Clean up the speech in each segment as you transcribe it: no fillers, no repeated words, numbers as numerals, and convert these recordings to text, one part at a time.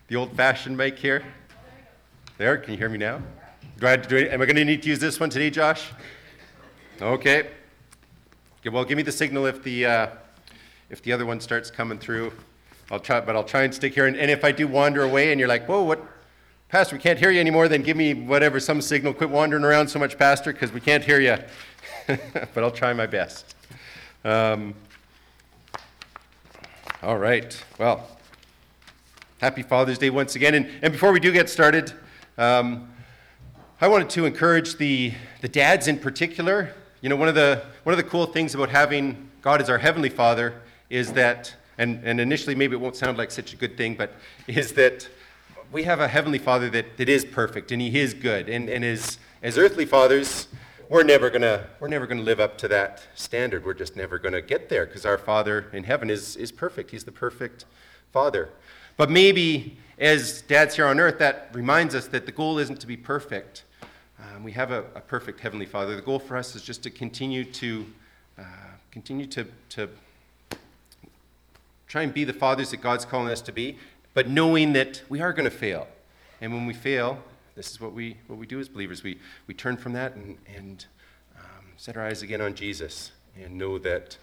the old-fashioned mic here. There, can you hear me now? Am I going to need to use this one today, Josh? Okay. Well, give me the signal if the other one starts coming through. I'll try and stick here. And if I do wander away and you're like, whoa, what? Pastor, we can't hear you anymore, then give me whatever, some signal. Quit wandering around so much, Pastor, because we can't hear you. But I'll try my best. All right. Well, happy Father's Day once again. And before we do get started, I wanted to encourage the dads in particular. You know, one of the cool things about having God as our Heavenly Father is that, and initially maybe it won't sound like such a good thing, but is that we have a Heavenly Father that is perfect and He is good. And as earthly fathers, we're never gonna live up to that standard. We're just never gonna get there because our Father in heaven is perfect. He's the perfect Father. But maybe as dads here on earth, that reminds us that the goal isn't to be perfect. We have a perfect Heavenly Father. The goal for us is just to continue to try and be the fathers that God's calling us to be, but knowing that we are going to fail. And when we fail, this is what we do as believers. We turn from that and set our eyes again on Jesus and know that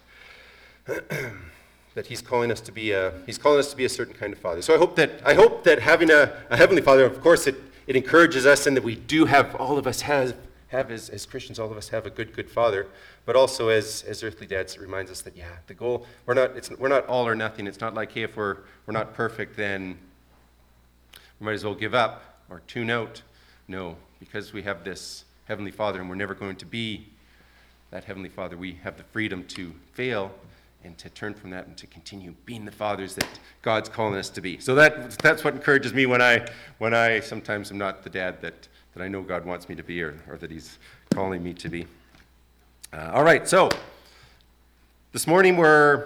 that He's calling us to be a certain kind of father. So I hope that having a Heavenly Father, of course, it encourages us, and that we do have, all of us have as Christians, all of us have a good father. But also as earthly dads, it reminds us that the goal, we're not all or nothing. It's not like, hey, if we're not perfect, then we might as well give up or tune out. No, because we have this Heavenly Father, and we're never going to be that Heavenly Father. We have the freedom to fail and to turn from that and to continue being the fathers that God's calling us to be. So that's what encourages me when I sometimes am not the dad that I know God wants me to be, or that He's calling me to be. All right, so this morning we're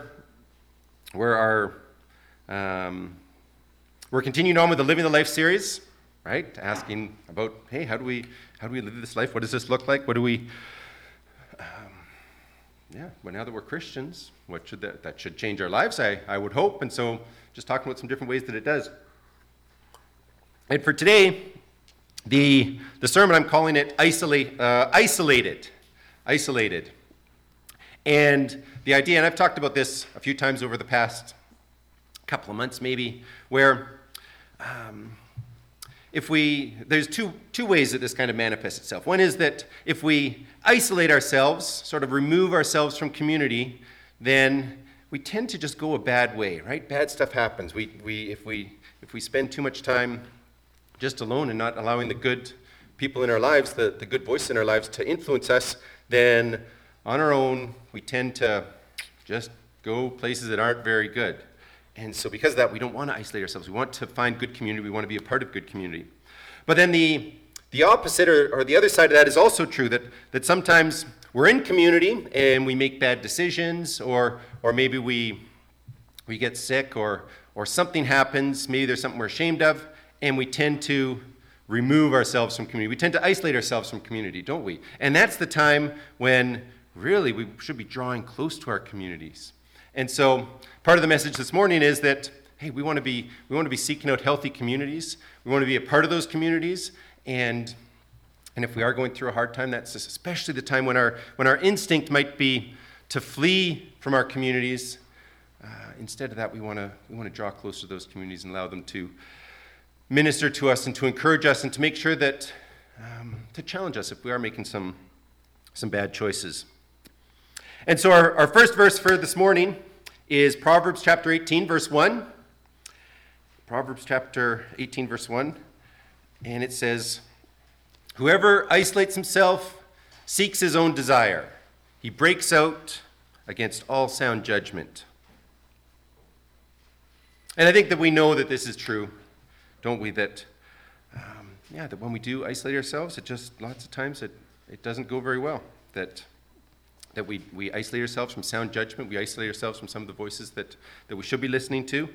continuing on with the Living the Life series, right? Asking about, hey, how do we live this life? What does this look like? What do we? Well, now that we're Christians, what should that should change our lives? I would hope, and so just talking about some different ways that it does. And for today, the sermon, I'm calling it Isolated. And the idea, and I've talked about this a few times over the past couple of months maybe, where there's two ways that this kind of manifests itself. One is that if we isolate ourselves, sort of remove ourselves from community, then we tend to just go a bad way, right? Bad stuff happens. If we spend too much time just alone and not allowing the good people in our lives, the good voice in our lives to influence us, then on our own, we tend to just go places that aren't very good. And so because of that, we don't want to isolate ourselves. We want to find good community. We want to be a part of good community. But then the opposite or the other side of that is also true, that sometimes we're in community and we make bad decisions, or maybe we get sick, or something happens. Maybe there's something we're ashamed of, and we tend to remove ourselves from community. We tend to isolate ourselves from community, don't we? And that's the time when really we should be drawing close to our communities. And so part of the message this morning is that, hey, we want to be seeking out healthy communities. We want to be a part of those communities, and if we are going through a hard time, that's especially the time when our instinct might be to flee from our communities. Instead of that, we want to draw close to those communities and allow them to minister to us and to encourage us and to make sure that to challenge us if we are making some bad choices. And so our first verse for this morning is Proverbs chapter 18, verse 1. Proverbs chapter 18, verse 1. And it says, "Whoever isolates himself seeks his own desire. He breaks out against all sound judgment." And I think that we know that this is true, don't we? That when we do isolate ourselves, it just lots of times it doesn't go very well. That we isolate ourselves from sound judgment. We isolate ourselves from some of the voices that we should be listening to.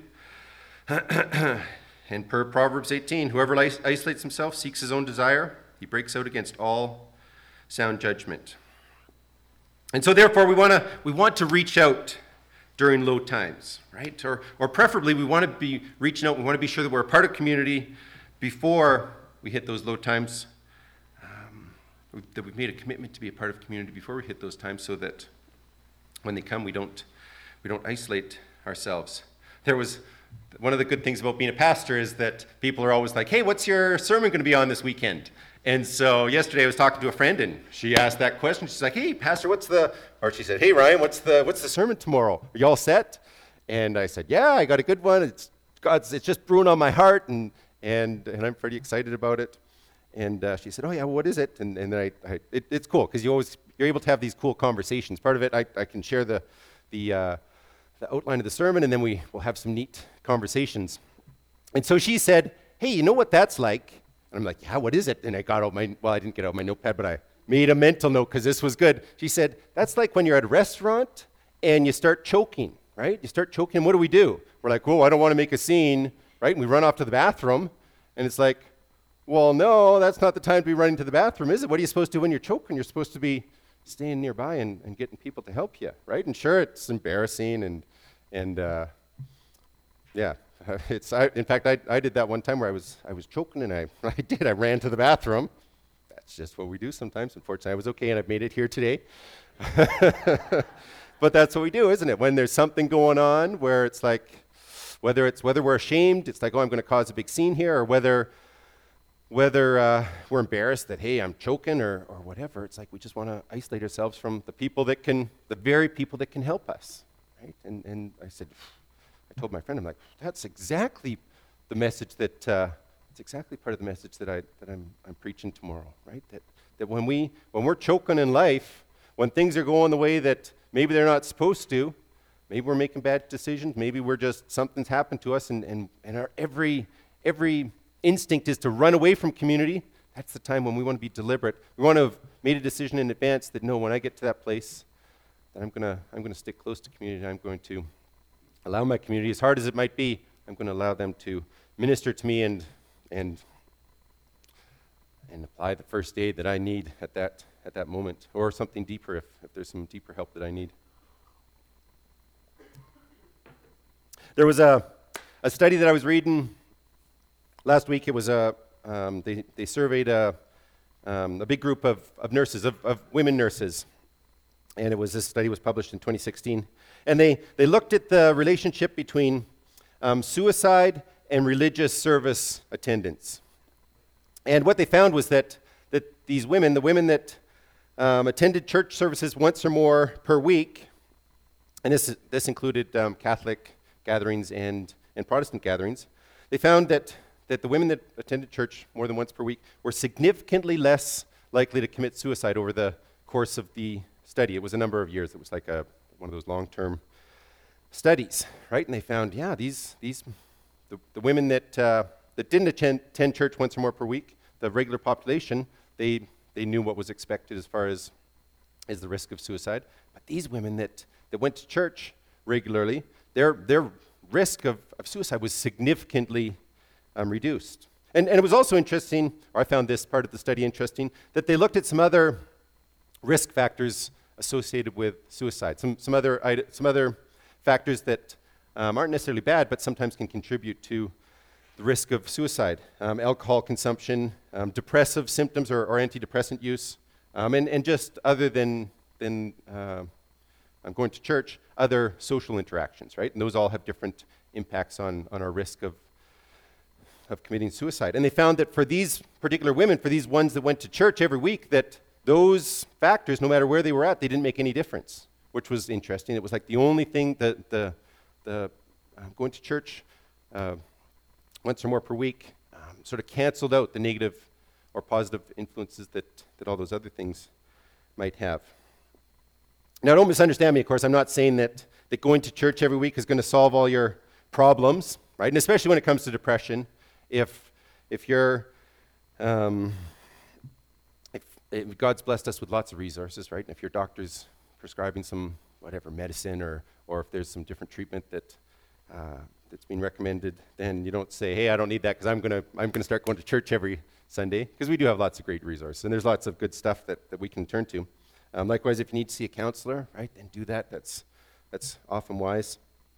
And per Proverbs 18, whoever isolates himself seeks his own desire. He breaks out against all sound judgment. And so therefore we want to reach out during low times, right? Or preferably, we want to be reaching out. We want to be sure that we're a part of community before we hit those low times. That we've made a commitment to be a part of community before we hit those times, so that when they come, we don't isolate ourselves. There was one of the good things about being a pastor is that people are always like, "Hey, what's your sermon going to be on this weekend?" And so yesterday I was talking to a friend, and she asked that question. She's like, "Hey, Pastor, or she said, 'Hey, Ryan, what's the sermon tomorrow? Are you all set?'" And I said, "Yeah, I got a good one. It's just brewing on my heart, and I'm pretty excited about it." And she said, "Oh yeah, well, what is it?" And then it's cool because you're able to have these cool conversations. Part of it, I can share the outline of the sermon, and then we'll have some neat conversations. And so she said, "Hey, you know what that's like?" And I'm like, "Yeah, what is it?" And I didn't get out my notepad, but I made a mental note because this was good. She said, "That's like when you're at a restaurant and you start choking, right? You start choking, what do? We're like, 'Whoa, I don't want to make a scene,' right? And we run off to the bathroom, and it's like, well, no, that's not the time to be running to the bathroom, is it? What are you supposed to do when you're choking? You're supposed to be staying nearby and getting people to help you, right? And sure, it's embarrassing, and yeah. In fact, I did that one time where I was choking, and I ran to the bathroom. That's just what we do sometimes. Unfortunately, I was okay, and I've made it here today. But that's what we do, isn't it? When there's something going on where it's like, whether we're ashamed, it's like, oh, I'm going to cause a big scene here, or whether we're embarrassed that, hey, I'm choking or whatever, it's like we just want to isolate ourselves from the very people that can help us, right? And I told my friend, I'm like, that's exactly the message it's exactly part of the message that I'm preaching tomorrow, right? That when we're choking in life, when things are going the way that maybe they're not supposed to, maybe we're making bad decisions, maybe something's happened to us, and our every instinct is to run away from community. That's the time when we want to be deliberate. We want to have made a decision in advance that, no, when I get to that place, that I'm gonna stick close to community. I'm going to allow my community, as hard as it might be, I'm going to allow them to minister to me and apply the first aid that I need at that moment, or something deeper if there's some deeper help that I need. There was a study that I was reading last week. It was they surveyed a big group of nurses, of women nurses, and this study was published in 2016. And they looked at the relationship between suicide and religious service attendance. And what they found was that these women, the women that attended church services once or more per week, and this included Catholic gatherings and Protestant gatherings, they found that the women that attended church more than once per week were significantly less likely to commit suicide over the course of the study. It was a number of years. It was like one of those long-term studies, right? And they found, yeah, the women that didn't attend church once or more per week, the regular population, they knew what was expected as far as the risk of suicide. But these women that went to church regularly, their risk of suicide was significantly reduced. And it was also interesting, or I found this part of the study interesting, that they looked at some other risk factors associated with suicide, some other factors that aren't necessarily bad, but sometimes can contribute to the risk of suicide. Alcohol consumption, depressive symptoms or antidepressant use, and just other than going to church, other social interactions, right? And those all have different impacts on our risk of committing suicide. And they found that for these particular women, for these ones that went to church every week, that those factors, no matter where they were at, they didn't make any difference, which was interesting. It was like the only thing that the going to church once or more per week sort of canceled out the negative or positive influences that all those other things might have. Now, don't misunderstand me, of course. I'm not saying that going to church every week is going to solve all your problems, right? And especially when it comes to depression. If God's blessed us with lots of resources, right? And if your doctor's prescribing some medicine, or if there's some different treatment that's being recommended, then you don't say, hey, I don't need that because I'm gonna start going to church every Sunday, because we do have lots of great resources, and there's lots of good stuff that we can turn to. Likewise, if you need to see a counselor, right, then do that. That's That's often wise.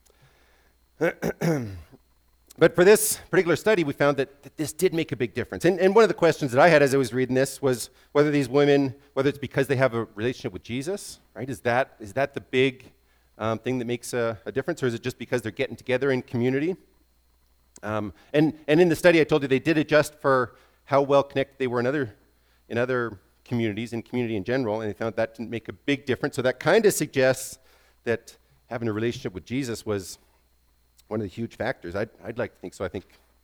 But for this particular study, we found that this did make a big difference. And one of the questions that I had as I was reading this was whether these women, whether it's because they have a relationship with Jesus, right? Is that the big thing that makes a difference, or is it just because they're getting together in community? And in the study, I told you they did adjust for how well connected they were in other communities, in community in general, and they found that didn't make a big difference. So that kind of suggests that having a relationship with Jesus was one of the huge factors. I'd like to think so.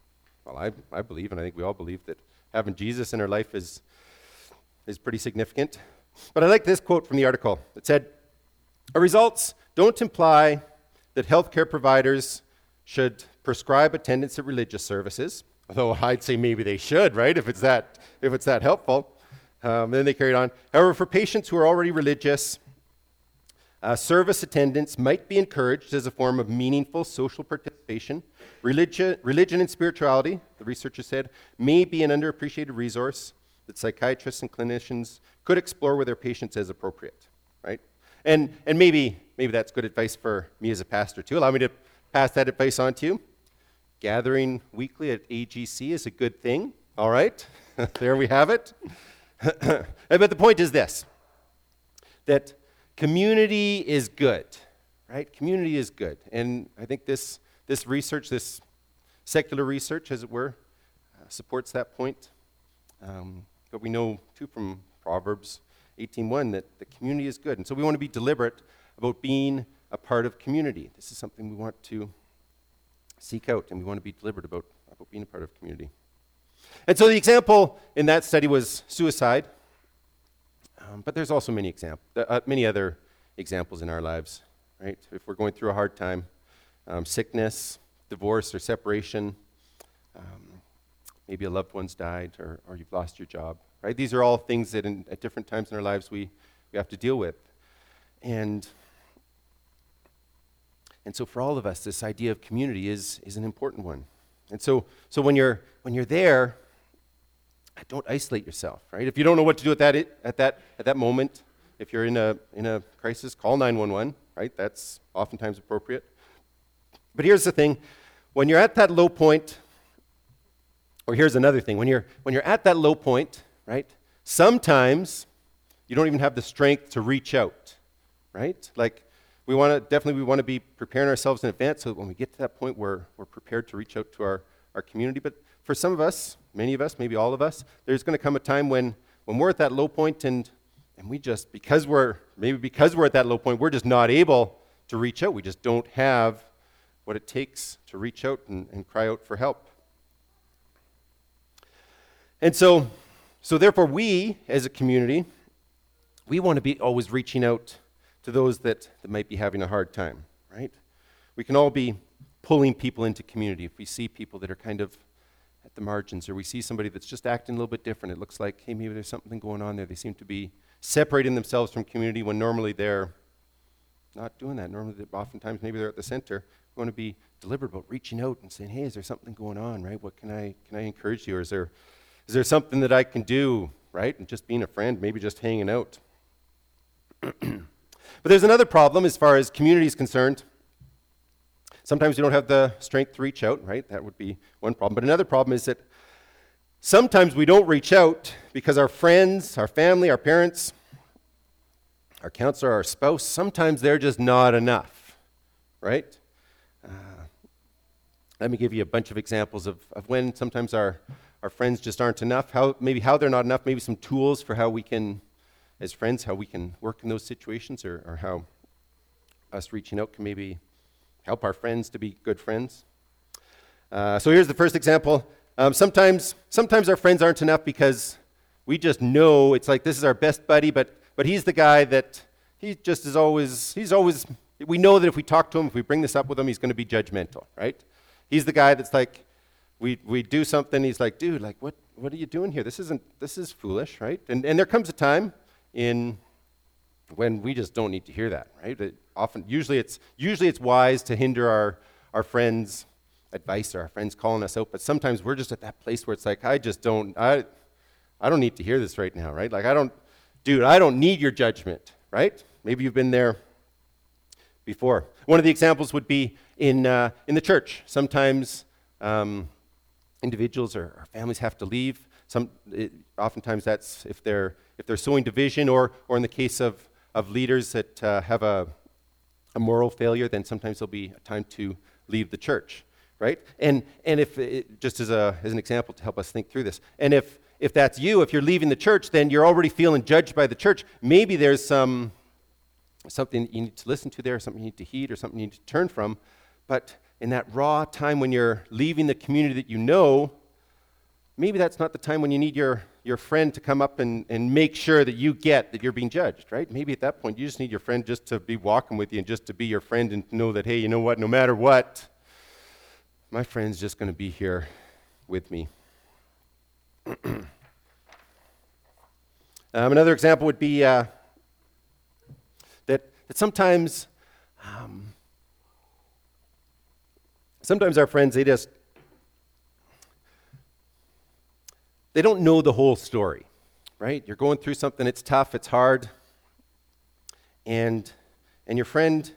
I believe, and I think we all believe, that having Jesus in our life is pretty significant. But I like this quote from the article. It said, "Our results don't imply that healthcare providers should prescribe attendance at religious services," although I'd say maybe they should, right, if it's that helpful. Then they carried on. "However, for patients who are already religious, service attendance might be encouraged as a form of meaningful social participation. Religion and spirituality," the researcher said, "may be an underappreciated resource that psychiatrists and clinicians could explore with their patients as appropriate." Right? And maybe that's good advice for me as a pastor too. Allow me to pass that advice on to you. Gathering weekly at AGC is a good thing. All right? There we have it. But the point is this, that community is good, right? Community is good. And I think this research, this secular research, as it were, supports that point. But we know, too, from Proverbs 18:1 that the community is good. And so we want to be deliberate about being a part of community. This is something we want to seek out, and we want to be deliberate about being a part of community. And so the example in that study was suicide. But there's also many other examples in our lives, right? If we're going through a hard time, sickness, divorce or separation, maybe a loved one's died or you've lost your job, right? These are all things that at different times in our lives we have to deal with. And so for all of us, this idea of community is an important one. And so when you're there, don't isolate yourself, right? If you don't know what to do at that moment, if you're in a crisis, call 911, right? That's oftentimes appropriate. But here's the thing: when you're at that low point, or here's another thing: when you're at that low point, right? Sometimes you don't even have the strength to reach out, right? Like we want to be preparing ourselves in advance so that when we get to that point, we're prepared to reach out to our community. But for some of us, many of us, maybe all of us, there's going to come a time when we're at that low point and we just, because we're at that low point, we're just not able to reach out. We just don't have what it takes to reach out and cry out for help. And so therefore we, as a community, we want to be always reaching out to those that might be having a hard time, right? We can all be pulling people into community if we see people that are kind of at the margins, or we see somebody that's just acting a little bit different. It looks like, hey, maybe there's something going on there. They seem to be separating themselves from community when normally they're not doing that. Normally, oftentimes, maybe they're at the center. We want to be deliberate about reaching out and saying, hey, is there something going on, right? What can I encourage you? Or is there something that I can do, right? And just being a friend, maybe just hanging out. But there's another problem as far as community is concerned. Sometimes you don't have the strength to reach out, right? That would be one problem. But another problem is that sometimes we don't reach out because our friends, our family, our parents, our counselor, our spouse, sometimes they're just not enough, right? Let me give you a bunch of examples of when sometimes our friends just aren't enough, how they're not enough, maybe some tools for how we can, as friends, how we can work in those situations, or how us reaching out can maybe help our friends to be good friends. So here's the first example. Sometimes our friends aren't enough because we just know it's like this is our best buddy, but he's the guy that he just is always, we know that if we talk to him, if we bring this up with him, he's going to be judgmental, right? He's the guy that's like, we do something, he's like, dude, like what are you doing here? This is foolish, right? And there comes a time when we just don't need to hear that, right? Usually it's wise to hinder our friends' advice or our friends calling us out, but sometimes we're just at that place where it's like, I don't need to hear this right now, right? Like I don't need your judgment, right? Maybe you've been there before. One of the examples would be in the church. Sometimes individuals or families have to leave. Oftentimes that's if they're sowing division, or in the case of leaders that have a moral failure, then sometimes there'll be a time to leave the church, right? And if just as an example to help us think through this, and if that's you, if you're leaving the church, then you're already feeling judged by the church. Maybe there's something that you need to listen to there, something you need to heed, or something you need to turn from. But in that raw time when you're leaving the community that you know, maybe that's not the time when you need your friend to come up and make sure that you get that you're being judged, right? Maybe at that point you just need your friend just to be walking with you and just to be your friend and to know that, hey, you know what, no matter what, my friend's just going to be here with me. Another example would be that sometimes our friends, they don't know the whole story, right? You're going through something, it's tough, it's hard, and your friend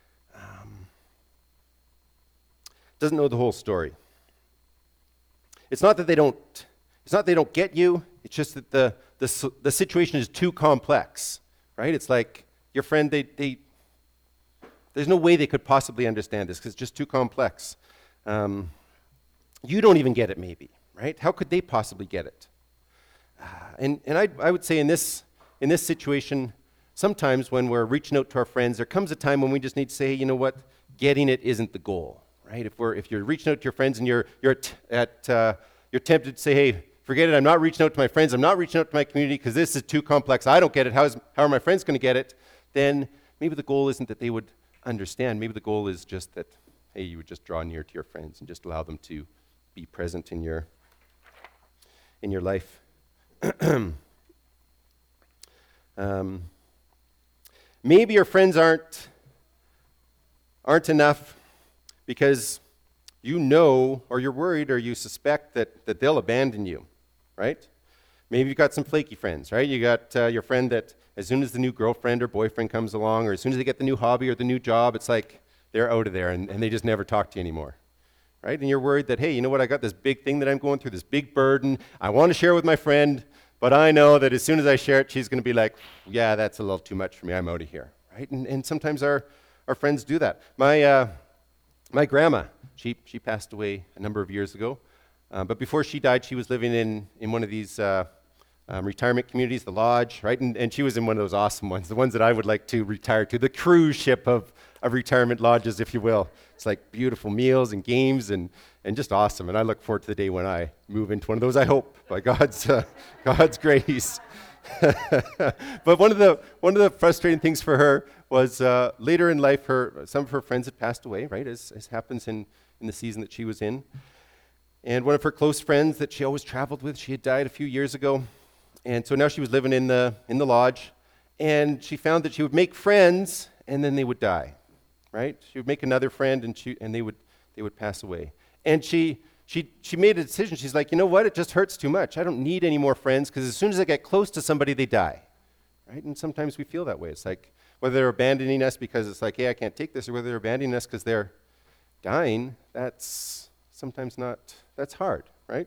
doesn't know the whole story. It's not that they don't get you, it's just that the situation is too complex, right? It's like your friend, there's no way they could possibly understand this because it's just too complex. You don't even get it maybe, right? How could they possibly get it? And I would say in this situation, sometimes when we're reaching out to our friends, there comes a time when we just need to say, hey, you know what, getting it isn't the goal, right? If you're reaching out to your friends and you're tempted to say, hey, forget it, I'm not reaching out to my friends, I'm not reaching out to my community because this is too complex, I don't get it, how are my friends going to get it? Then maybe the goal isn't that they would understand, maybe the goal is just that, hey, you would just draw near to your friends and just allow them to be present in your life. Maybe your friends aren't enough because you know, or you're worried, or you suspect that they'll abandon you, right? Maybe you've got some flaky friends, right? You got your friend that as soon as the new girlfriend or boyfriend comes along, or as soon as they get the new hobby or the new job, it's like they're out of there and they just never talk to you anymore, right? And you're worried that, hey, you know what, I got this big thing that I'm going through, this big burden. I want to share with my friend, but I know that as soon as I share it, she's going to be like, yeah, that's a little too much for me. I'm out of here, right? And sometimes our friends do that. My grandma, she passed away a number of years ago, but before she died, she was living in one of these retirement communities, the Lodge, right? And she was in one of those awesome ones, the ones that I would like to retire to, the cruise ship of retirement lodges, if you will. It's like beautiful meals and games and just awesome. And I look forward to the day when I move into one of those, I hope, by God's grace. But one of the frustrating things for her was later in life, some of her friends had passed away, right, as happens in the season that she was in. And one of her close friends that she always traveled with, she had died a few years ago. And so now she was living in the lodge, and she found that she would make friends, and then they would die, right? She would make another friend, and they would pass away. And she made a decision. She's like, you know what? It just hurts too much. I don't need any more friends because as soon as I get close to somebody, they die, right? And sometimes we feel that way. It's like whether they're abandoning us because it's like, hey, I can't take this, or whether they're abandoning us because they're dying. That's sometimes not. That's hard, right?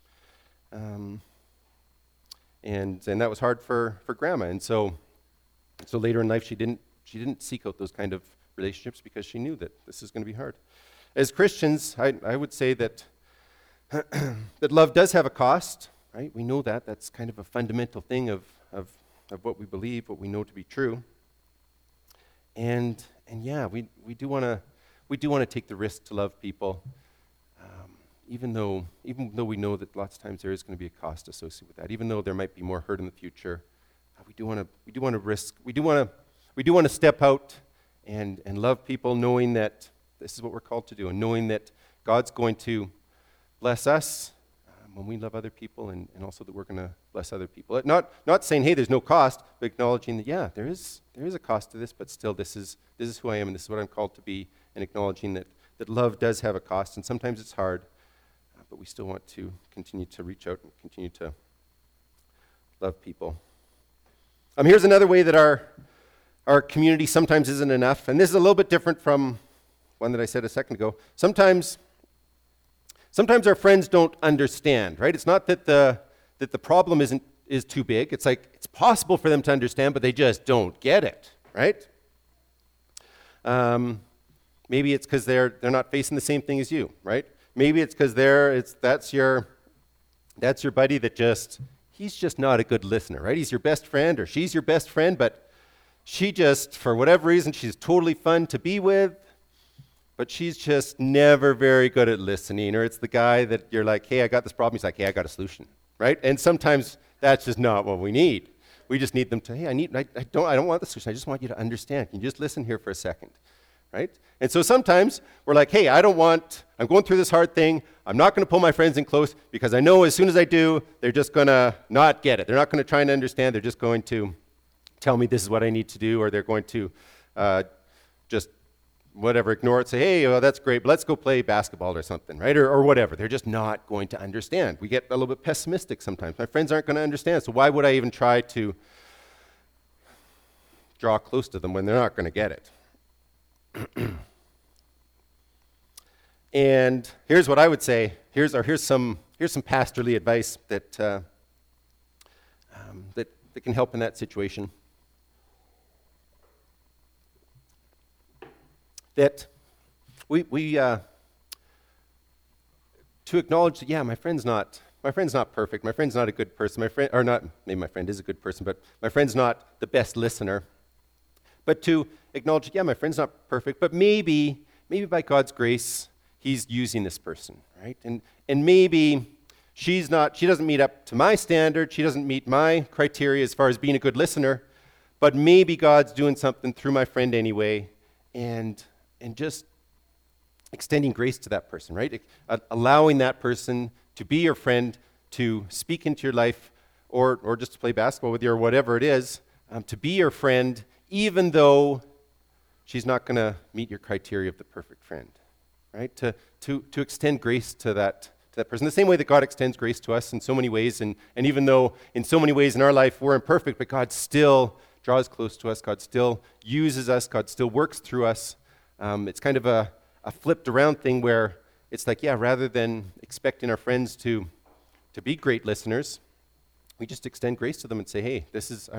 And that was hard for Grandma. And so later in life, she didn't seek out those kind of relationships because she knew that this is going to be hard. As Christians, I would say that that love does have a cost, right? We know that. That's kind of a fundamental thing of what we believe, what we know to be true. And yeah, we do want to take the risk to love people, even though we know that lots of times there is going to be a cost associated with that. Even though there might be more hurt in the future, we do want to risk. We do want to step out and love people, knowing that this is what we're called to do, and knowing that God's going to bless us when we love other people, and also that we're going to bless other people. Not saying, hey, there's no cost, but acknowledging that, yeah, there is a cost to this, but still this is who I am, and this is what I'm called to be, and acknowledging that love does have a cost, and sometimes it's hard, but we still want to continue to reach out and continue to love people. Here's another way that our community sometimes isn't enough. And this is a little bit different from one that I said a second ago. Sometimes our friends don't understand, right? It's not that the problem is too big. It's like it's possible for them to understand, but they just don't get it, right? Maybe it's because they're not facing the same thing as you, right? Maybe it's because that's your buddy that he's just not a good listener, right? He's your best friend or she's your best friend, but she just, for whatever reason, she's totally fun to be with, but she's just never very good at listening. Or it's the guy that you're like, hey, I got this problem. He's like, hey, I got a solution, right? And sometimes that's just not what we need. We just need them to, hey, I don't want the solution. I just want you to understand. Can you just listen here for a second, right? And so sometimes we're like, hey, I'm going through this hard thing. I'm not going to pull my friends in close because I know as soon as I do, they're just going to not get it. They're not going to try and understand. They're just going to tell me this is what I need to do, or they're going to just whatever, ignore it, say, hey, well, that's great, but let's go play basketball or something, right? Or whatever. They're just not going to understand. We get a little bit pessimistic sometimes. My friends aren't going to understand, so why would I even try to draw close to them when they're not going to get it? And here's what I would say. Here's some pastorly advice that can help in that situation. That we to acknowledge that, yeah, my friend's not perfect. My friend's not a good person. Maybe my friend is a good person, but my friend's not the best listener. But to acknowledge, yeah, my friend's not perfect, but maybe by God's grace, He's using this person, right? And maybe she doesn't meet up to my standard. She doesn't meet my criteria as far as being a good listener, but maybe God's doing something through my friend anyway, and just extending grace to that person, right? Allowing that person to be your friend, to speak into your life, or just to play basketball with you, or whatever it is, to be your friend, even though she's not going to meet your criteria of the perfect friend, right? To extend grace to that person, the same way that God extends grace to us in so many ways, and even though in so many ways in our life we're imperfect, but God still draws close to us, God still uses us, God still works through us. It's kind of a flipped around thing where it's like, yeah, rather than expecting our friends to be great listeners, we just extend grace to them and say, hey,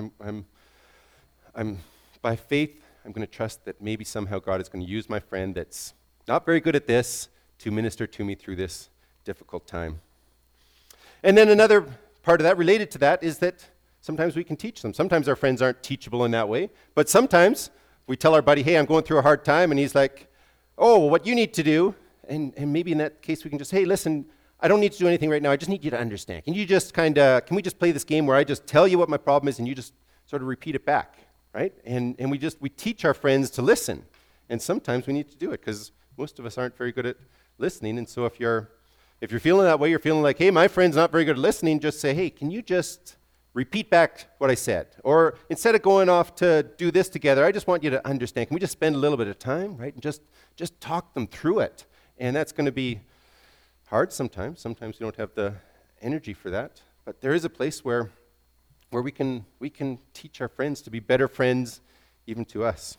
I'm by faith, I'm going to trust that maybe somehow God is going to use my friend that's not very good at this to minister to me through this difficult time. And then another part of that related to that is that sometimes we can teach them. Sometimes our friends aren't teachable in that way, but sometimes we tell our buddy, hey, I'm going through a hard time, and he's like, oh, well, what you need to do, and maybe in that case we can just, hey, listen, I don't need to do anything right now. I just need you to understand. Can we just play this game where I just tell you what my problem is and you just sort of repeat it back, right? And we teach our friends to listen. And sometimes we need to do it because most of us aren't very good at listening. And so if you're feeling that way, you're feeling like, hey, my friend's not very good at listening, just say, hey, can you just repeat back what I said? Or instead of going off to do this together, I just want you to understand. Can we just spend a little bit of time, right? And just talk them through it. And that's going to be hard sometimes. Sometimes we don't have the energy for that. But there is a place where we can teach our friends to be better friends even to us.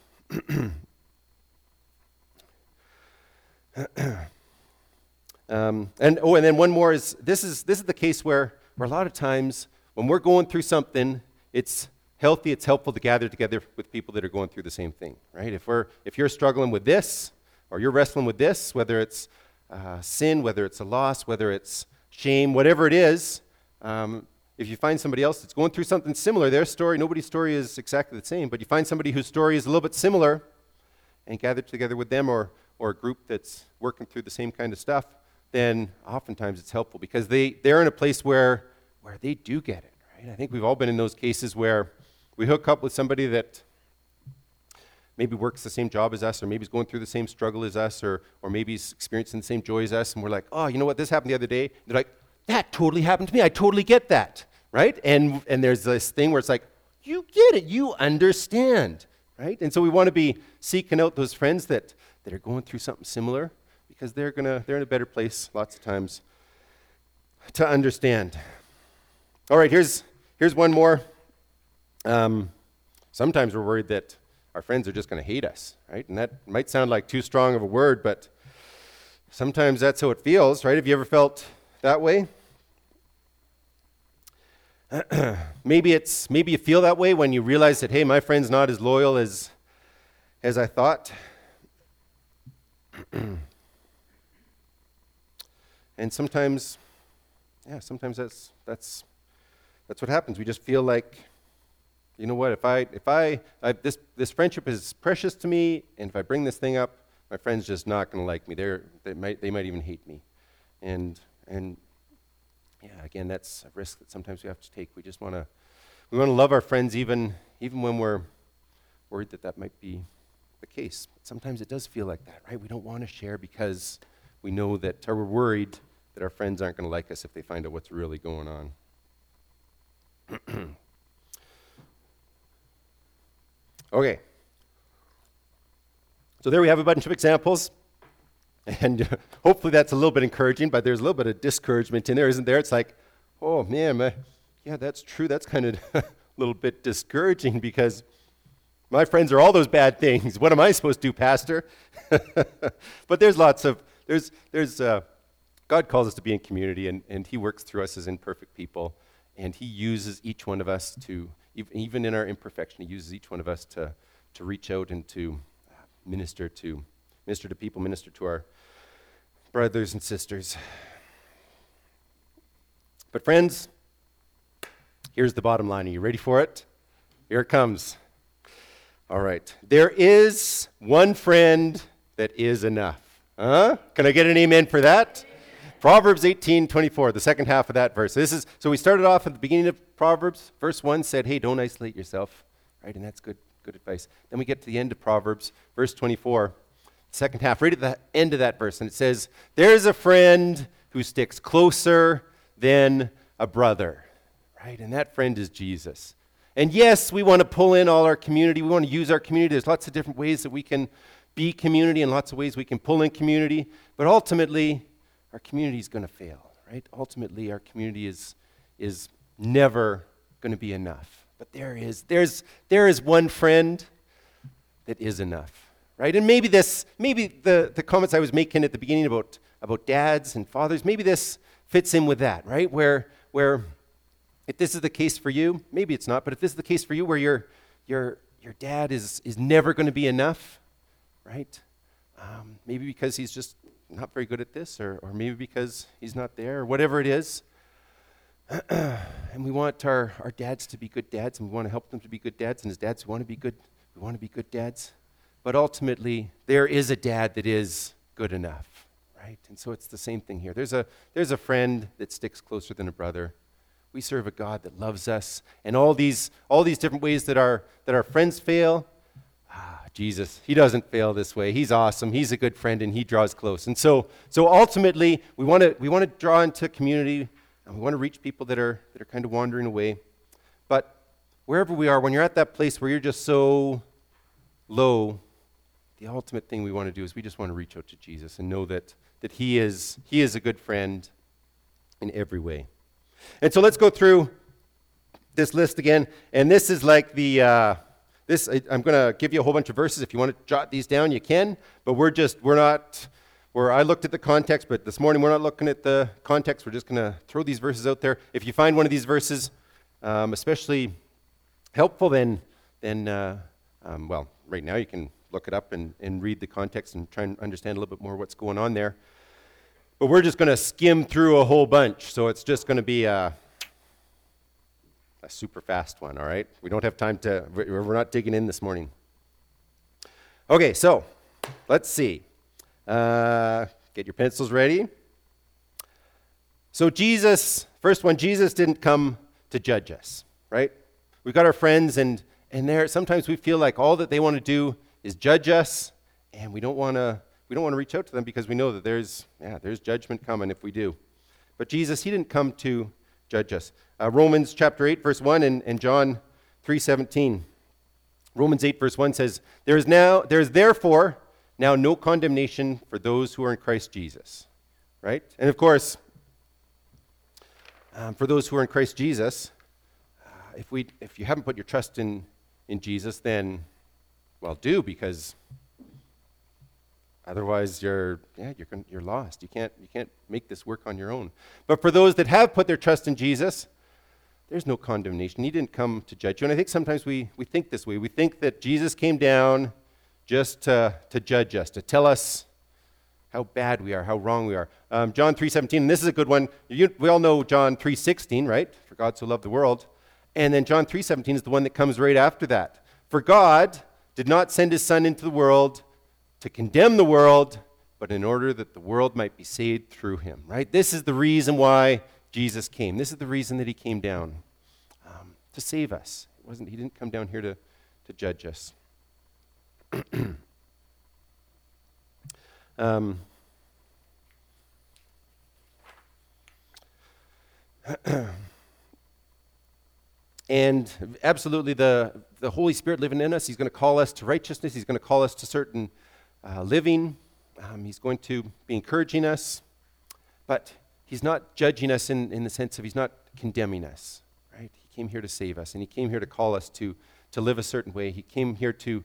And then one more is this is the case where a lot of times when we're going through something, it's healthy, it's helpful to gather together with people that are going through the same thing, right? If you're struggling with this, or you're wrestling with this, whether it's sin, whether it's a loss, whether it's shame, whatever it is, if you find somebody else that's going through something similar, their story, nobody's story is exactly the same, but you find somebody whose story is a little bit similar and gather together with them, or a group that's working through the same kind of stuff, then oftentimes it's helpful because they're in a place where they do get it, right? I think we've all been in those cases where we hook up with somebody that maybe works the same job as us, or maybe is going through the same struggle as us, or maybe is experiencing the same joy as us, and we're like, oh, you know what, this happened the other day. They're like, that totally happened to me. I totally get that, right? And there's this thing where it's like, you get it, you understand, right? And so we want to be seeking out those friends that are going through something similar, because they're in a better place lots of times to understand. All right, here's one more. Sometimes we're worried that our friends are just going to hate us, right? And that might sound like too strong of a word, but sometimes that's how it feels, right? Have you ever felt that way? Maybe you feel that way when you realize that, hey, my friend's not as loyal as I thought. And sometimes that's what happens. We just feel like, you know what, if this friendship is precious to me, and if I bring this thing up, my friend's just not going to like me. They might even hate me. And yeah, again, that's a risk that sometimes we have to take. We want to love our friends even when we're worried that might be the case. But sometimes it does feel like that, right? We don't want to share because we know that, or we're worried that our friends aren't going to like us if they find out what's really going on. Okay. So there we have a bunch of examples. And hopefully that's a little bit encouraging, but there's a little bit of discouragement in there, isn't there? It's like, oh man, yeah, that's true. That's kind of a little bit discouraging because my friends are all those bad things. What am I supposed to do, Pastor? But there's God calls us to be in community, and he works through us as imperfect people, and he uses each one of us to, even in our imperfection, he uses each one of us to reach out and to minister to people, minister to our brothers and sisters. But friends, here's the bottom line. Are you ready for it? Here it comes. All right. There is one friend that is enough. Can I get an amen for that? Proverbs 18:24, the second half of that verse. So we started off at the beginning of Proverbs. Verse 1 said, hey, don't isolate yourself, right? And that's good advice. Then we get to the end of Proverbs, verse 24, second half, right at the end of that verse, and it says, there's a friend who sticks closer than a brother, right? And that friend is Jesus. And yes, we want to pull in all our community. We want to use our community. There's lots of different ways that we can be community and lots of ways we can pull in community. But ultimately, our community is going to fail, right? Ultimately, our community is never going to be enough. But there is one friend that is enough, right? And maybe the comments I was making at the beginning about dads and fathers, maybe this fits in with that, right? Where if this is the case for you, maybe it's not, but if this is the case for you, where your dad is never going to be enough, right? Maybe because he's just not very good at this, or maybe because he's not there, or whatever it is. And we want our dads to be good dads, and we want to help them to be good dads, and as dads, we want to be good dads. But ultimately, there is a dad that is good enough, right? And so it's the same thing here. There's a friend that sticks closer than a brother. We serve a God that loves us, and all these different ways that our friends fail. Jesus, he doesn't fail this way. He's awesome. He's a good friend, and he draws close. And so ultimately, we want to draw into community, and we want to reach people that are kind of wandering away. But wherever we are, when you're at that place where you're just so low, the ultimate thing we want to do is we just want to reach out to Jesus and know that he is a good friend in every way. And so let's go through this list again. And this is like I'm going to give you a whole bunch of verses. If you want to jot these down, you can. But I looked at the context, but this morning we're not looking at the context. We're just going to throw these verses out there. If you find one of these verses especially helpful, then right now you can look it up and read the context and try and understand a little bit more what's going on there. But we're just going to skim through a whole bunch, so it's just going to be a super fast one, all right? We don't have time we're not digging in this morning. Okay, so let's see. Get your pencils ready. So first one, Jesus didn't come to judge us, right? We've got our friends, and sometimes we feel like all that they want to do is judge us, and we don't want to reach out to them because we know that there's judgment coming if we do. But Jesus, he didn't come to judge us. Romans chapter 8, verse 1 and John 3:17. Romans 8, verse 1 says, there is therefore now no condemnation for those who are in Christ Jesus. Right? And of course, for those who are in Christ Jesus, if you haven't put your trust in Jesus, then Well, do, because otherwise you're lost. You can't make this work on your own. But for those that have put their trust in Jesus, there's no condemnation. He didn't come to judge you. And I think sometimes we think this way. We think that Jesus came down just to judge us, to tell us how bad we are, how wrong we are. John 3:17, and this is a good one. We all know John 3:16, right? For God so loved the world. And then John 3:17 is the one that comes right after that. For God did not send his Son into the world to condemn the world, but in order that the world might be saved through him, right? This is the reason why Jesus came. This is the reason that he came down, to save us. He didn't come down here to judge us. And absolutely the Holy Spirit living in us, he's going to call us to righteousness. He's going to call us to certain living. He's going to be encouraging us. But he's not judging us in the sense of he's not condemning us, right? He came here to save us, and he came here to call us to live a certain way. He came here to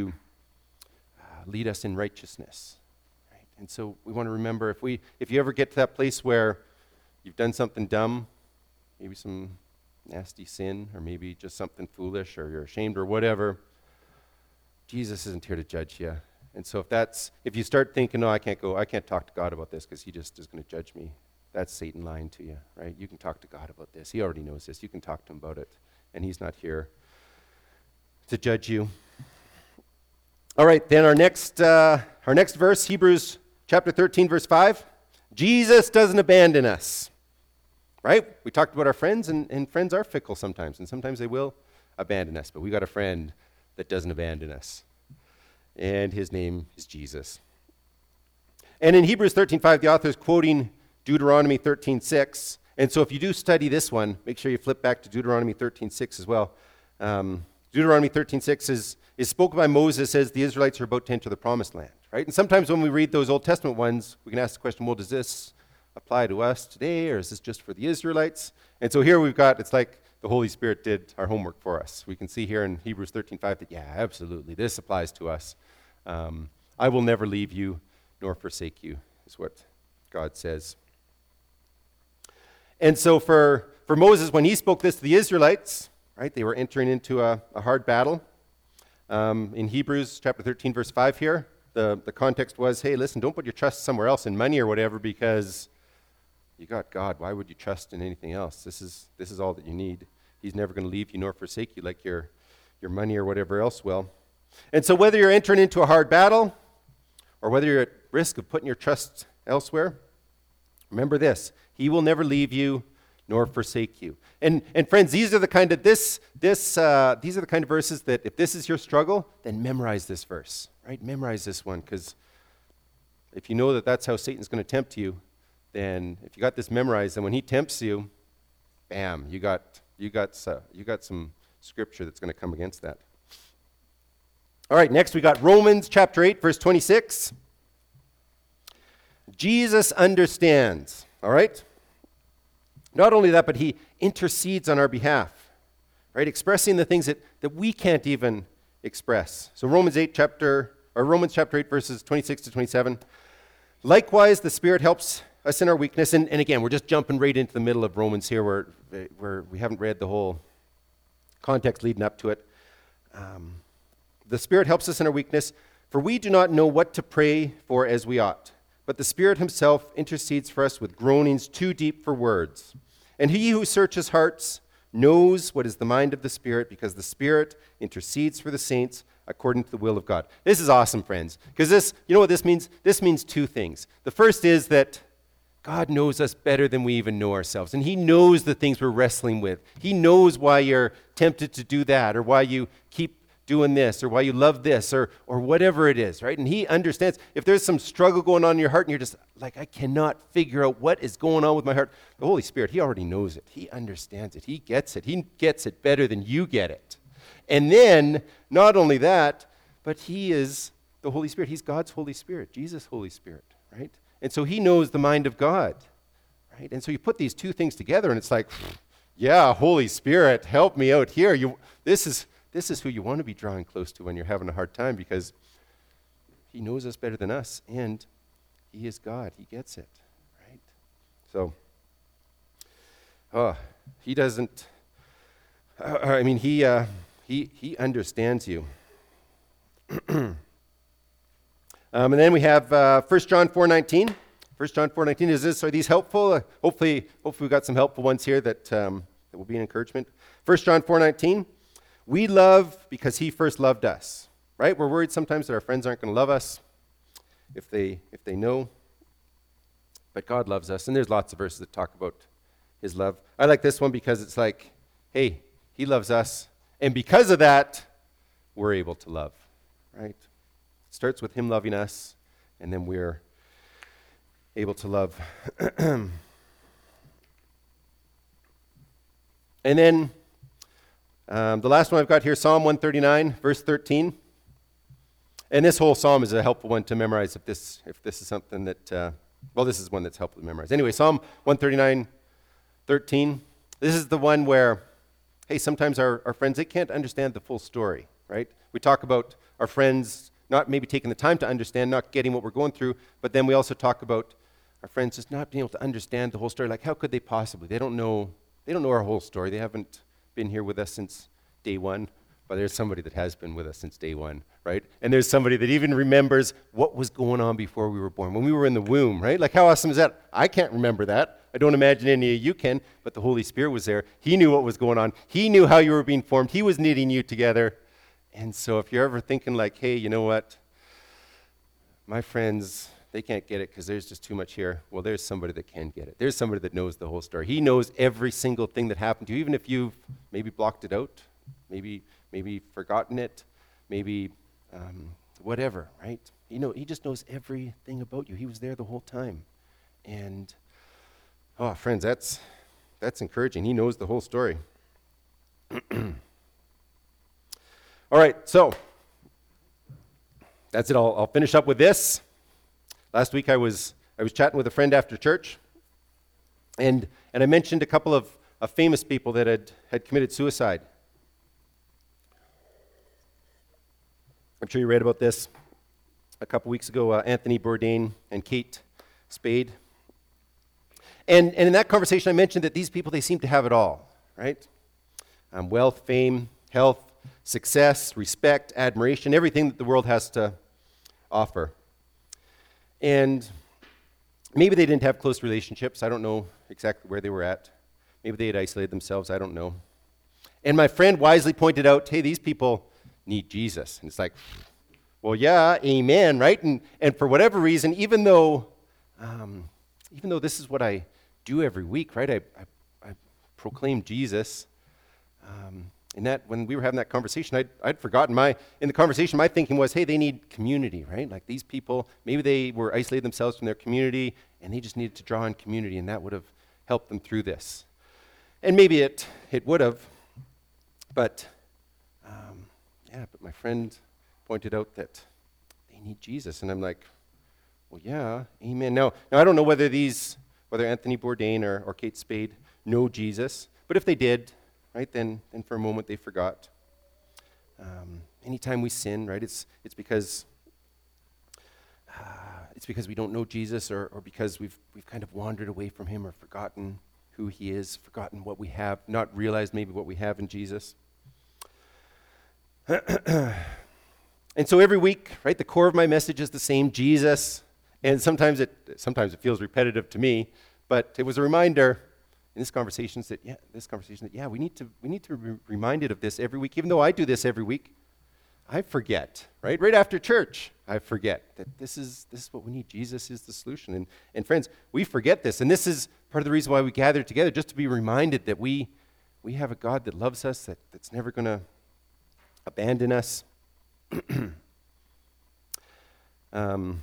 lead us in righteousness, right? And so we want to remember, if you ever get to that place where you've done something dumb, maybe some nasty sin, or maybe just something foolish, or you're ashamed, or whatever, Jesus isn't here to judge you. And so if you start thinking, no, I can't talk to God about this because he just is going to judge me, that's Satan lying to you, right? You can talk to God about this. He already knows this. You can talk to him about it, and he's not here to judge you. All right, then our next verse, Hebrews chapter 13, verse 5. Jesus doesn't abandon us, right? We talked about our friends, and friends are fickle sometimes, and sometimes they will abandon us, but we got a friend that doesn't abandon us, and his name is Jesus. And in Hebrews 13:5, the author is quoting Deuteronomy 13:6, and so if you do study this one, make sure you flip back to Deuteronomy 13:6 as well. Deuteronomy 13:6 is spoken by Moses as the Israelites are about to enter the promised land, right? And sometimes when we read those Old Testament ones, we can ask the question, well, does this apply to us today, or is this just for the Israelites? And so here it's like the Holy Spirit did our homework for us. We can see here in Hebrews 13:5 that, yeah, absolutely, this applies to us. I will never leave you nor forsake you, is what God says. And so for Moses, when he spoke this to the Israelites, right, they were entering into a hard battle. In Hebrews chapter 13, verse 5 here, the context was, hey, listen, don't put your trust somewhere else in money or whatever, because you got God. Why would you trust in anything else? This is all that you need. He's never going to leave you nor forsake you like your money or whatever else will. And so whether you're entering into a hard battle or whether you're at risk of putting your trust elsewhere, remember this: he will never leave you nor forsake you. And friends, these are the kind of verses that if this is your struggle, then memorize this verse, right? Memorize this one, because if you know that that's how Satan's going to tempt you, then if you got this memorized, then when he tempts you, bam, you got some scripture that's going to come against that. All right, next we got Romans chapter 8, verse 26. Jesus understands, all right? Not only that, but he intercedes on our behalf, right? Expressing the things that we can't even express. So Romans chapter 8, verses 26 to 27. Likewise, the Spirit helps us in our weakness. And again, we're just jumping right into the middle of Romans here where we haven't read the whole context leading up to it. The Spirit helps us in our weakness, for we do not know what to pray for as we ought. But the Spirit himself intercedes for us with groanings too deep for words. And he who searches hearts knows what is the mind of the Spirit, because the Spirit intercedes for the saints according to the will of God. This is awesome, friends, because you know what this means? This means two things. The first is that God knows us better than we even know ourselves, and he knows the things we're wrestling with. He knows why you're tempted to do that, or why you keep doing this, or why you love this, or whatever it is, right? And he understands. If there's some struggle going on in your heart and you're just like, I cannot figure out what is going on with my heart, the Holy Spirit, he already knows it. He understands it. He gets it. He gets it better than you get it. And then, not only that, but he is the Holy Spirit. He's God's Holy Spirit, Jesus' Holy Spirit, right? And so he knows the mind of God, right? And so you put these two things together and it's like, yeah, Holy Spirit, help me out here. This this is who you want to be drawing close to when you're having a hard time, because he knows us better than us, and he is God. He gets it, right? So, he doesn't, he understands you. And then we have 1 John 4:19. 1 John 4:19, are these helpful? Hopefully we've got some helpful ones here that will be an encouragement. 1 John 4:19, we love because he first loved us, right? We're worried sometimes that our friends aren't going to love us if they know, but God loves us, and there's lots of verses that talk about his love. I like this one because it's like, hey, he loves us, and because of that, we're able to love, right? It starts with him loving us, and then we're able to love. And then the last one I've got here, Psalm 139, verse 13. And this whole psalm is a helpful one to memorize if this is something that, this is one that's helpful to memorize. Anyway, Psalm 139, 13. This is the one where, hey, sometimes our friends, they can't understand the full story, right? We talk about our friends not maybe taking the time to understand, not getting what we're going through, but then we also talk about our friends just not being able to understand the whole story. Like, how could they possibly? They don't know our whole story. They haven't been here with us since day one, but there's somebody that has been with us since day one, right? And there's somebody that even remembers what was going on before we were born, when we were in the womb, right? Like, how awesome is that? I can't remember that. I don't imagine any of you can, but the Holy Spirit was there. He knew what was going on. He knew how you were being formed. He was knitting you together. And so if you're ever thinking like, hey, you know what? My friends, they can't get it because there's just too much here. Well, there's somebody that can get it. There's somebody that knows the whole story. He knows every single thing that happened to you, even if you've maybe blocked it out, maybe forgotten it, maybe whatever, right? He just knows everything about you. He was there the whole time. And, friends, that's encouraging. He knows the whole story. All right, so that's it. I'll finish up with this. Last week I was chatting with a friend after church, and I mentioned a couple of famous people that had committed suicide. I'm sure you read about this a couple weeks ago, Anthony Bourdain and Kate Spade. And in that conversation I mentioned that these people, they seem to have it all, right? Wealth, fame, health, success, respect, admiration, everything that the world has to offer. And maybe they didn't have close relationships. I don't know exactly where they were at. Maybe they had isolated themselves. I don't know. And my friend wisely pointed out, hey, these people need Jesus. And it's like, well, yeah, amen, right? And for whatever reason, even though this is what I do every week, right? I proclaim Jesus. And that when we were having that conversation, I'd forgotten in the conversation, my thinking was, hey, they need community, right? Like these people, maybe they were isolated themselves from their community, and they just needed to draw on community, and that would have helped them through this. And maybe it would have, but my friend pointed out that they need Jesus, and I'm like, well, yeah, amen. Now I don't know whether Anthony Bourdain or Kate Spade know Jesus, but if they did, right, then for a moment they forgot. Anytime we sin, right, it's because we don't know Jesus, or because we've kind of wandered away from him, or forgotten who he is, forgotten what we have, not realized maybe what we have in Jesus. And so every week, right, the core of my message is the same, Jesus. And sometimes it feels repetitive to me, but it was a reminder in this conversation that we need to be reminded of this every week. Even though I do this every week, I forget, right? Right after church, I forget that this is what we need. Jesus is the solution. And friends, we forget this, and this is part of the reason why we gather together, just to be reminded that we have a God that loves us, that's never going to abandon us. The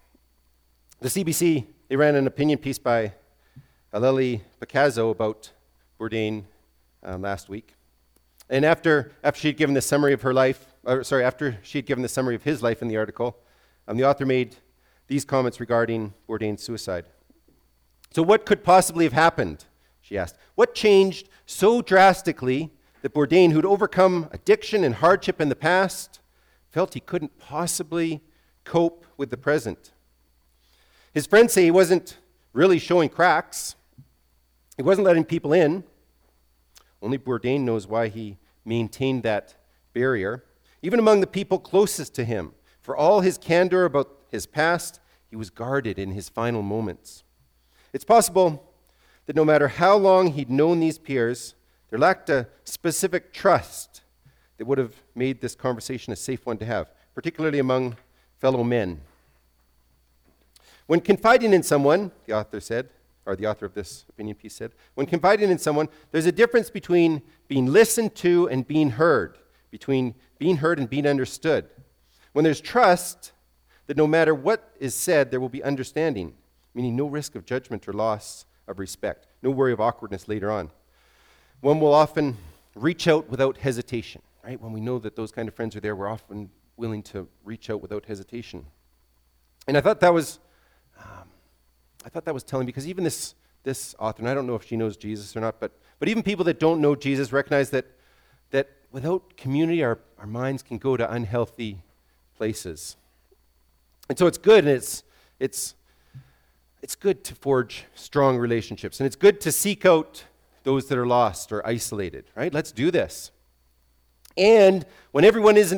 CBC, they ran an opinion piece by Aleli Picasso about Bourdain last week. And after she had given the summary of her life, after she had given the summary of his life in the article, the author made these comments regarding Bourdain's suicide. So what could possibly have happened, she asked. What changed so drastically that Bourdain, who'd overcome addiction and hardship in the past, felt he couldn't possibly cope with the present. His friends say he wasn't really showing cracks. He wasn't letting people in. Only Bourdain knows why he maintained that barrier. Even among the people closest to him, for all his candor about his past, he was guarded in his final moments. It's possible that no matter how long he'd known these peers, there lacked a specific trust that would have made this conversation a safe one to have, particularly among fellow men. When confiding in someone, the author said, or the author of this opinion piece said, when confiding in someone, there's a difference between being listened to and being heard, between being heard and being understood. When there's trust that no matter what is said, there will be understanding, meaning no risk of judgment or loss of respect, no worry of awkwardness later on. One will often reach out without hesitation, right? When we know that those kind of friends are there, we're often willing to reach out without hesitation. And I thought that was telling, because even this author, and I don't know if she knows Jesus or not, but even people that don't know Jesus recognize that without community, our minds can go to unhealthy places. And so it's good, and it's good to forge strong relationships, and it's good to seek out those that are lost or isolated, right? Let's do this. And when everyone else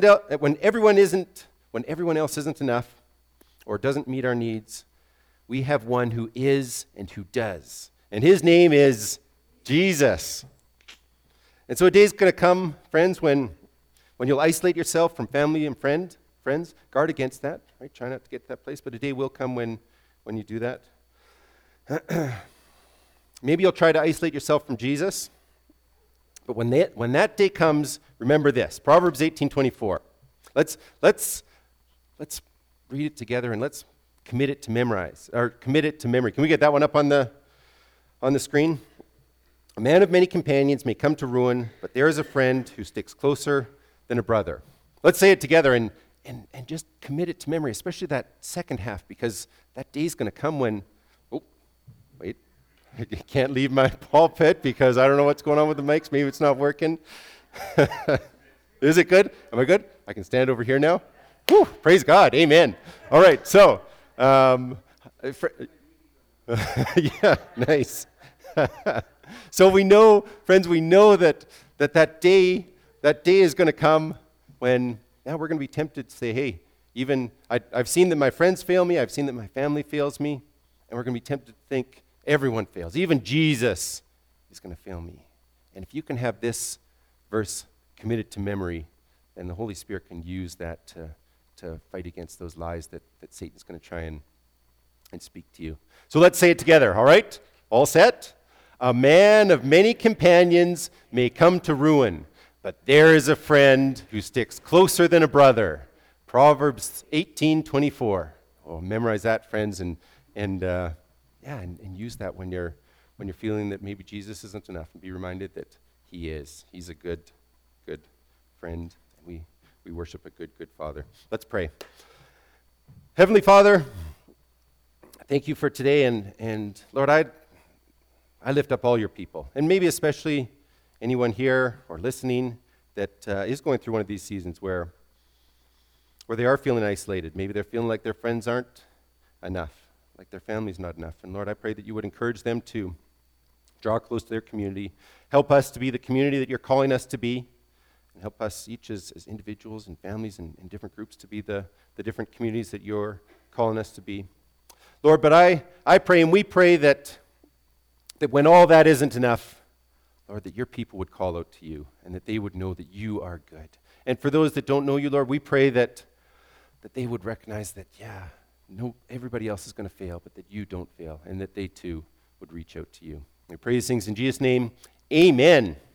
isn't enough or doesn't meet our needs, we have one who is and who does. And his name is Jesus. And so a day's going to come, friends, when you'll isolate yourself from family and friends. Guard against that, right? Try not to get to that place, but a day will come when you do that. Maybe you'll try to isolate yourself from Jesus. But when that day comes, remember this. Proverbs 18:24. Let's read it together, and let's commit it to memory. Can we get that one up on the screen? A man of many companions may come to ruin, but there is a friend who sticks closer than a brother. Let's say it together and just commit it to memory, especially that second half, because that day's going to come when, I can't leave my pulpit because I don't know what's going on with the mics. Maybe it's not working. Is it good? Am I good? I can stand over here now. Whew, praise God. Amen. All right. So, yeah, nice. So we know, friends, that day is going to come when now we're going to be tempted to say, hey, even I've seen that my friends fail me. I've seen that my family fails me. And we're going to be tempted to think everyone fails. Even Jesus is going to fail me. And if you can have this verse committed to memory, then the Holy Spirit can use that to fight against those lies that Satan's going to try and speak to you. So let's say it together, all right? All set? A man of many companions may come to ruin, but there is a friend who sticks closer than a brother. Proverbs 18:24. Oh, memorize that, friends, and use that when you're feeling that maybe Jesus isn't enough, and be reminded that he is. He's a good friend. We worship a good Father. Let's pray. Heavenly Father, thank you for today, and Lord, I lift up all your people, and maybe especially anyone here or listening that is going through one of these seasons where they are feeling isolated. Maybe they're feeling like their friends aren't enough, like their family's not enough. And Lord, I pray that you would encourage them to draw close to their community. Help us to be the community that you're calling us to be, and help us each as individuals and families and different groups to be the different communities that you're calling us to be. Lord, but I pray, and we pray that when all that isn't enough, Lord, that your people would call out to you and that they would know that you are good. And for those that don't know you, Lord, we pray that they would recognize that, no, everybody else is going to fail, but that you don't fail, and that they too would reach out to you. We pray these things in Jesus' name. Amen.